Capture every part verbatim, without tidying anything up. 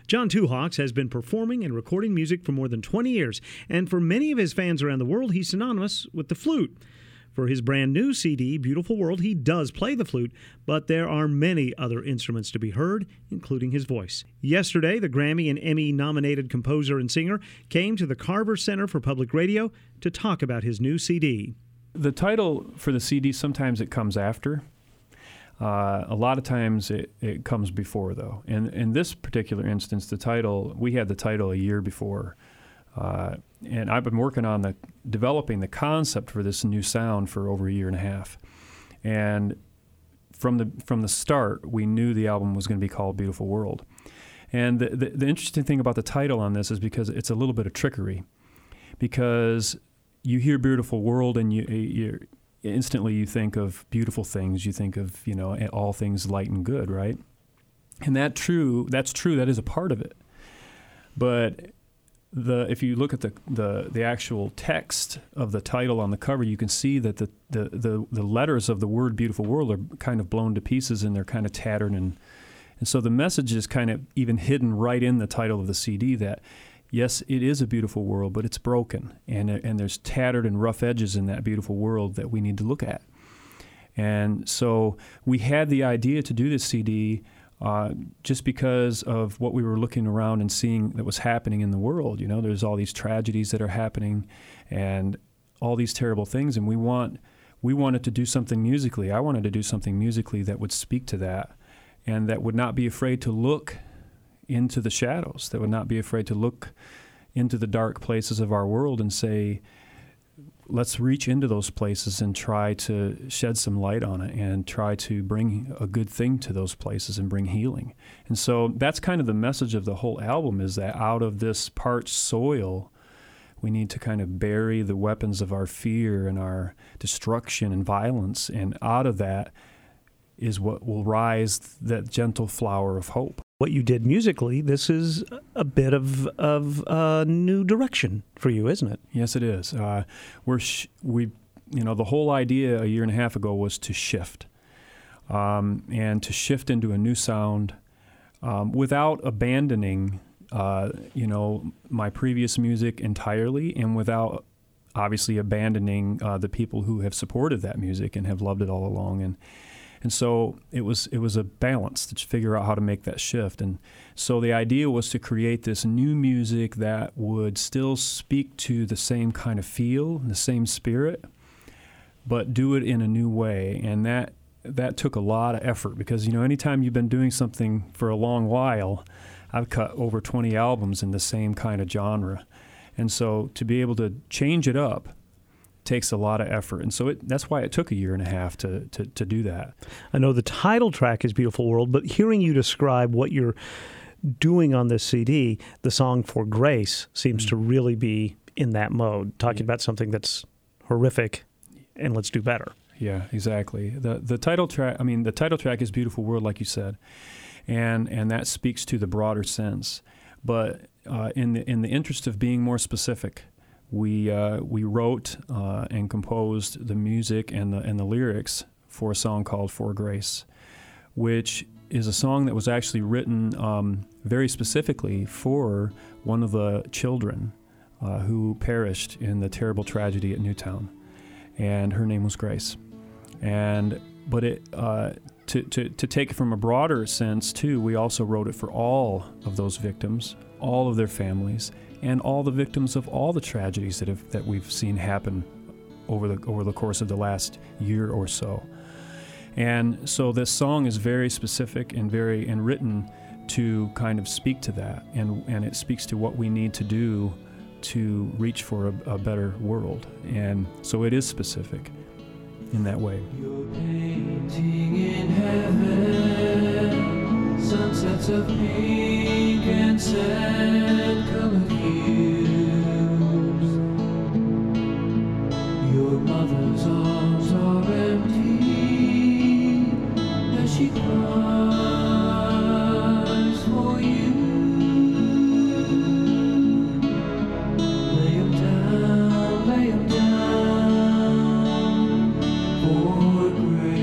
John Two Hawks has been performing and recording music for more than twenty years, and for many of his fans around the world, he's synonymous with the flute. For his brand new C D, Beautiful World, he does play the flute, but there are many other instruments to be heard, including his voice. Yesterday, the Grammy and Emmy-nominated composer and singer came to the Carver Center for Public Radio to talk about his new C D. The title for the C D, sometimes it comes after. Uh, a lot of times it, it comes before, though. And in this particular instance, the title, we had the title a year before. Uh, and I've been working on the developing the concept for this new sound for over a year and a half. And from the from the start, we knew the album was going to be called Beautiful World. And the, the, the interesting thing about the title on this is because it's a little bit of trickery. Because you hear Beautiful World and you you instantly you think of beautiful things. You think of, you know, all things light and good, right? And that true that's true. That is a part of it. But The, if you look at the, the, the actual text of the title on the cover, you can see that the, the, the, the letters of the word Beautiful World are kind of blown to pieces and they're kind of tattered. And, and so the message is kind of even hidden right in the title of the C D that, yes, it is a beautiful world, but it's broken. And, and there's tattered and rough edges in that beautiful world that we need to look at. And so we had the idea to do this C D Uh, just because of what we were looking around and seeing that was happening in the world. You know, there's all these tragedies that are happening and all these terrible things, and we want we wanted to do something musically. I wanted to do something musically that would speak to that and that would not be afraid to look into the shadows, that would not be afraid to look into the dark places of our world and say, let's reach into those places and try to shed some light on it and try to bring a good thing to those places and bring healing. And so that's kind of the message of the whole album, is that out of this parched soil, we need to kind of bury the weapons of our fear and our destruction and violence. And out of that is what will rise that gentle flower of hope. What you did musically, this is a bit of of a new direction for you, isn't it? Yes, it is. Uh, we're sh- we, you know, the whole idea a year and a half ago was to shift, um, and to shift into a new sound um, without abandoning, uh, you know, my previous music entirely, and without obviously abandoning uh, the people who have supported that music and have loved it all along. And. And so it was it was a balance to figure out how to make that shift. And so the idea was to create this new music that would still speak to the same kind of feel, the same spirit, but do it in a new way. And that that took a lot of effort because, you know, anytime you've been doing something for a long while, I've cut over twenty albums in the same kind of genre. And so to be able to change it up takes a lot of effort. And so it, that's why it took a year and a half to, to, to do that. I know the title track is Beautiful World, but hearing you describe what you're doing on this C D, the song For Grace seems mm-hmm. to really be in that mode, talking yeah. about something that's horrific and let's do better. Yeah, exactly. The the title track, I mean, the title track is Beautiful World, like you said, and and that speaks to the broader sense. But uh, in the in the interest of being more specific, We uh, we wrote uh, and composed the music and the and the lyrics for a song called For Grace, which is a song that was actually written um, very specifically for one of the children uh, who perished in the terrible tragedy at Newtown, and her name was Grace. And but it uh, to to to take it from a broader sense too, we also wrote it for all of those victims, all of their families, and all the victims of all the tragedies that have that we've seen happen over the over the course of the last year or so. And so this song is very specific and very and written to kind of speak to that, and and it speaks to what we need to do to reach for a, a better world. And so it is specific in that way. You're painting in heaven, sunsets of pink and sand colored hues. Your mother's arms are empty as she cries for you. Lay 'em down, lay 'em down for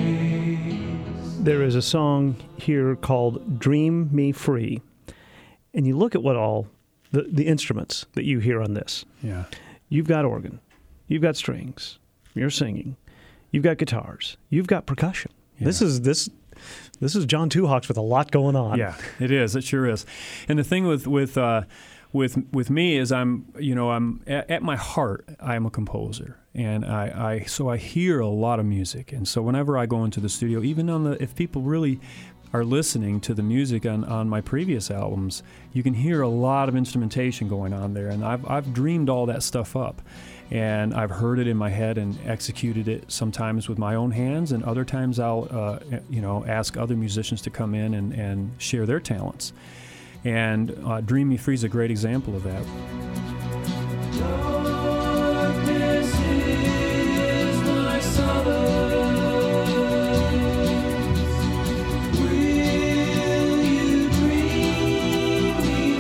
grace. There is a song here called Dream Me Free. and you look at what all the, the instruments that you hear on this. Yeah. You've got organ, you've got strings, you're singing, you've got guitars, you've got percussion. Yeah. This is this this is John Two Hawks with a lot going on. Yeah, it is. It sure is. And the thing with with uh, with with me is I'm you know I'm at, at my heart I'm a composer, and I, I so I hear a lot of music, and so whenever I go into the studio, even on the if people really are listening to the music on, on my previous albums, you can hear a lot of instrumentation going on there, and I've I've dreamed all that stuff up. And I've heard it in my head and executed it sometimes with my own hands, and other times I'll, uh, you know, ask other musicians to come in and, and share their talents. And uh, Dream Me Free is a great example of that. Darkness is my solace. Will you dream me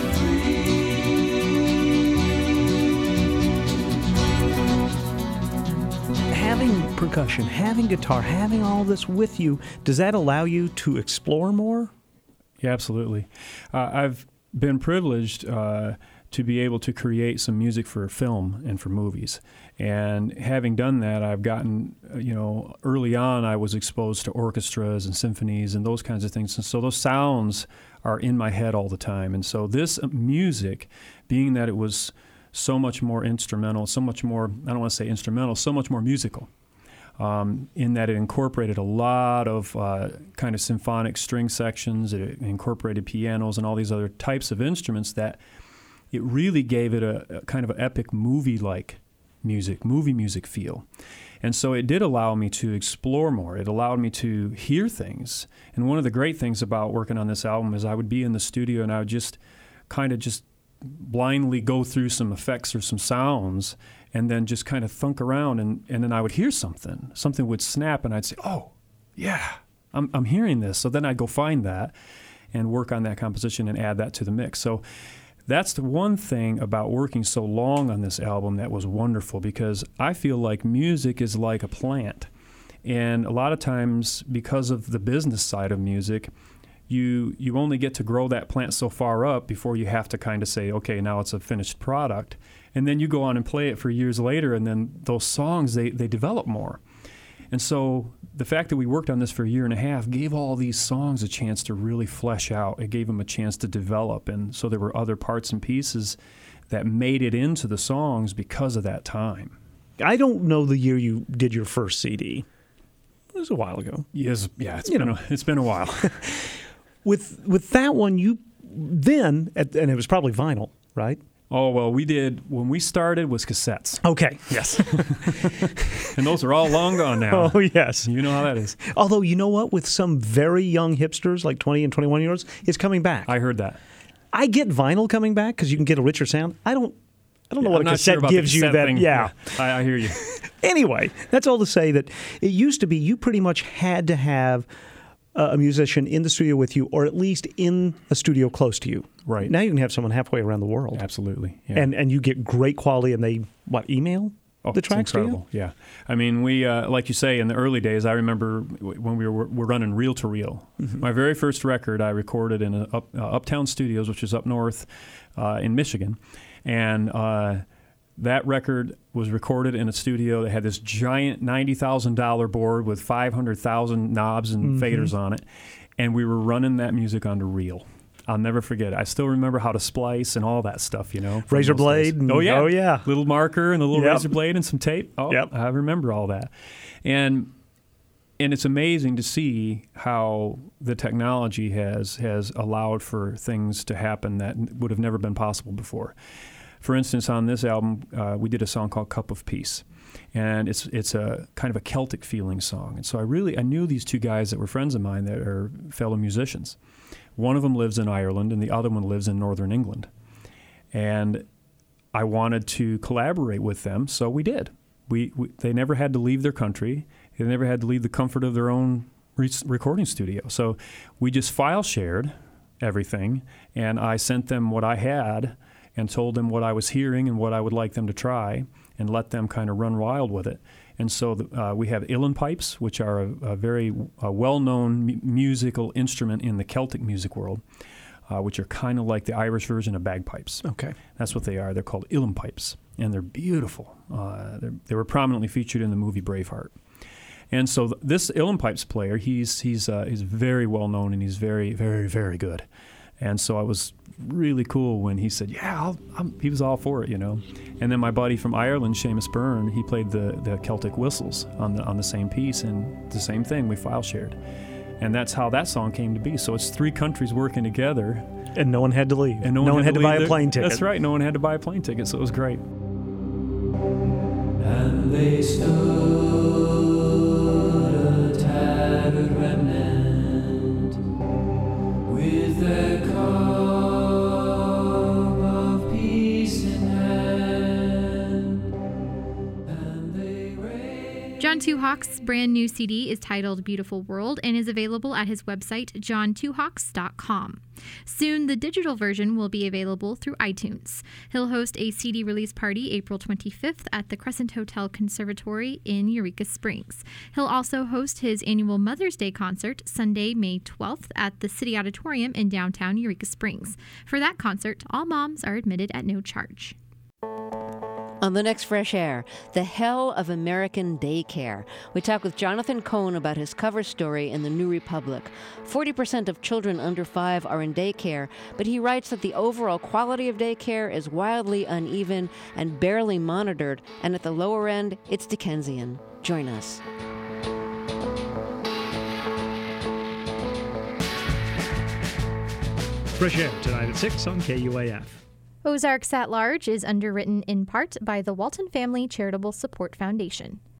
free? Having percussion, having guitar, having all this with you, does that allow you to explore more? Yeah, absolutely. Uh, I've been privileged uh, to be able to create some music for film and for movies. And having done that, I've gotten, uh, you know, early on I was exposed to orchestras and symphonies and those kinds of things. And so those sounds are in my head all the time. And so this music, being that it was so much more instrumental, so much more, I don't want to say instrumental, so much more musical. Um, in that it incorporated a lot of uh, kind of symphonic string sections, it incorporated pianos and all these other types of instruments, that it really gave it a, a kind of an epic movie-like music, movie music feel. And so it did allow me to explore more. It allowed me to hear things. And one of the great things about working on this album is I would be in the studio and I would just kind of just blindly go through some effects or some sounds and then just kind of thunk around, and, and then I would hear something. Something would snap, and I'd say, oh, yeah, I'm, I'm hearing this. So then I'd go find that and work on that composition and add that to the mix. So that's the one thing about working so long on this album that was wonderful, because I feel like music is like a plant. And a lot of times, because of the business side of music, you you only get to grow that plant so far up before you have to kind of say, okay, now it's a finished product. And then you go on and play it for years later, and then those songs, they, they develop more. And so the fact that we worked on this for a year and a half gave all these songs a chance to really flesh out. It gave them a chance to develop. And so there were other parts and pieces that made it into the songs because of that time. I don't know the year you did your first C D. It was a while ago. Yes, yeah, it's You been know. a, it's been a while. With with that one, you then, and it was probably vinyl, right? Oh, well, we did, when we started, was cassettes. Okay, yes. And those are all long gone now. Oh, yes. You know how that is. Although, you know what? With some very young hipsters, like twenty and twenty-one-year-olds, it's coming back. I heard that. I get vinyl coming back because you can get a richer sound. I don't I don't know Yeah, what I'm a not cassette sure about the gives you cassette that. thing. Yeah. I, I hear you. Anyway, that's all to say that it used to be you pretty much had to have a musician in the studio with you, or at least in a studio close to you. Right. Now you can have someone halfway around the world. Absolutely. Yeah. And and you get great quality, and they, what, email Oh, the it's tracks to you? incredible. Yeah. I mean, we, uh, like you say, in the early days, I remember w- when we were, were running reel to reel. Mm-hmm. My very first record I recorded in a up, uh, Uptown Studios, which is up north uh, in Michigan. And uh, that record was recorded in a studio that had this giant ninety thousand dollars board with five hundred thousand knobs and Mm-hmm. faders on it. And we were running that music onto reel. I'll never forget it. I still remember how to splice and all that stuff, you know. from Razor those days. blade and- Oh, yeah. oh, yeah. Little marker and a little Yep. razor blade and some tape. Oh, Yep. I remember all that. And and it's amazing to see how the technology has has allowed for things to happen that n- would have never been possible before. For instance, on this album, uh, we did a song called Cup of Peace. And it's it's a kind of a Celtic feeling song. And so I really, I knew these two guys that were friends of mine that are fellow musicians. One of them lives in Ireland and the other one lives in northern England. And I wanted to collaborate with them, so we did. We, we They never had to leave their country. They never had to leave the comfort of their own re- recording studio. So we just file shared everything, and I sent them what I had and told them what I was hearing and what I would like them to try, and let them kind of run wild with it. And so the, uh, we have uilleann pipes, which are a, a very uh, well-known mu- musical instrument in the Celtic music world. uh, which are kind of like the Irish version of bagpipes. Okay. That's what they are. They're called uilleann pipes, and they're beautiful. Uh, they're, they were prominently featured in the movie Braveheart. And so th- this uilleann pipes player, he's he's uh, he's very well known, and he's very very very good. And so I was really cool when he said, "Yeah, I'll, I'm, he was all for it," you know. And then my buddy from Ireland, Seamus Byrne, he played the, the Celtic whistles on the on the same piece, and the same thing, we file shared. And that's how that song came to be. So it's three countries working together. And no one had to leave. And no one, no one had, had, to, buy leave a plane their, ticket. That's right. No one had to buy a plane ticket, so it was great. And they stood a tattered remnant with their cup of peace in hand, and they raised John Two Hawks' brand new C D is titled Beautiful World and is available at his website, john two hawks dot com. Soon, the digital version will be available through iTunes. He'll host a C D release party April twenty-fifth at the Crescent Hotel Conservatory in Eureka Springs. He'll also host his annual Mother's Day concert Sunday, May twelfth at the City Auditorium in downtown Eureka Springs. For that concert, all moms are admitted at no charge. On the next Fresh Air, the hell of American daycare. We talk with Jonathan Cohn about his cover story in the New Republic. forty percent of children under five are in daycare, but he writes that the overall quality of daycare is wildly uneven and barely monitored, and at the lower end, it's Dickensian. Join us. Fresh Air tonight at six on K U A F. Ozarks at Large is underwritten in part by the Walton Family Charitable Support Foundation.